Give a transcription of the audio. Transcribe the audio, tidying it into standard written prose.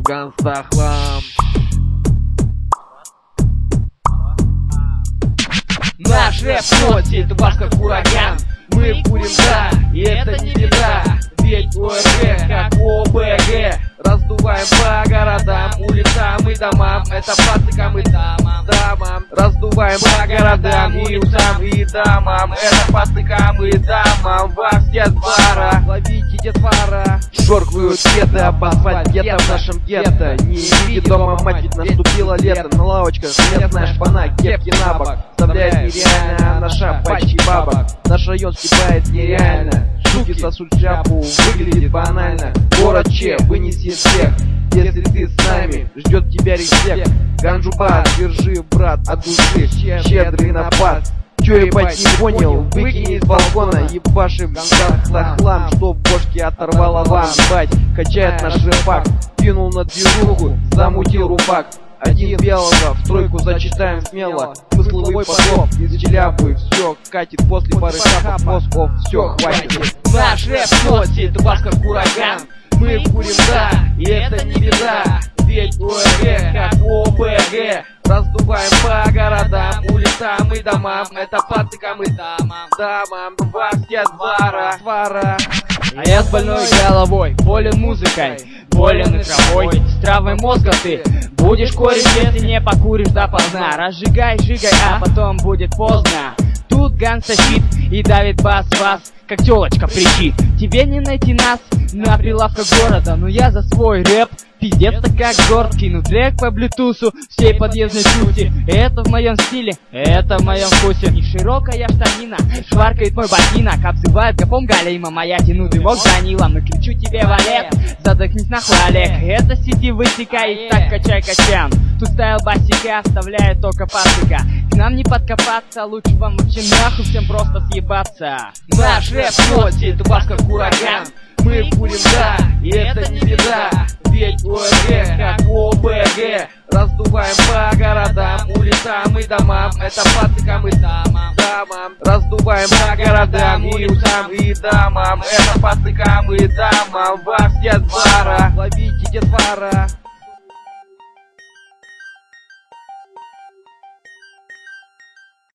Ганстахлам. Наш рэп носит вас как ураган. Мы курим, да, и это не беда. Ведь ОРГ как ОБГ. Раздуваем по городам, улицам и домам. Это пацикам и дамам. Раздуваем по городам, улицам и домам. Это пацикам и дамам. Во все двора ловите детвора. Шоркают кеды, обозвать гетто в нашем гетто. Не видит дома мать, ведь наступило лето. На лавочках летная шпана, кепки на бок. Вставляет нереально наша пачки бабок. Наш район скипает нереально. Шуки сосут шляпу, выглядит банально. Город Че вынесет всех. Если ты с нами, ждет тебя респект. Ганджуба, держи, брат, от души. Щедрый напад. Чё ебать не понял, выкини с балкона. Ебашим Ганстахлам, чтоб бошки оторвало вам. Бать, качает наш рэпак. Кинул на движуху, замутил рубак. Один белого, в тройку зачитаем смело. Смысловой поток из Челябы. Все катит после пары шапок мозгов. Все, хватит. Наш рэп носит вас как ураган. Мы курим, да, и это не беда. Ведь ОРГ как ОБГ. Раздуваем по городам, улицам и домам. Это пацикам и дамам. Во все двора. А я с больной головой, болен музыкой, болен и травой. С травой мозга ты будешь корить, если не покуришь допоздна. Разжигай, жигай, а потом будет поздно. Тут ганса щит и давит бас вас, как тёлочка причит. Тебе не найти нас на прилавках города, но я за свой рэп пиздец-то как горд. Кину трек по блютусу всей подъездной сути. Это в моем стиле, это в моем вкусе. Не широкая штанина, шваркает мой ботинок. Обзывает гапом галейма, моя тяну дымок Данилом. Но кричу тебе валет, задохнись нахуй, Олег. Это сети высекай, так качай качан. Тут ставил басика, оставляет только пасыка. К нам не подкопаться, лучше вам вообще нахуй всем просто съебаться. Наш рэп носит вас как ураган. Мы курим, да, и это не беда. Ведь ОРГ как ОБГ. Раздуваем по городам, улицам и домам. Это пацикам и дамам. Раздуваем по городам, улицам и домам. Это пацикам и дамам. Во все двора ловите детвора.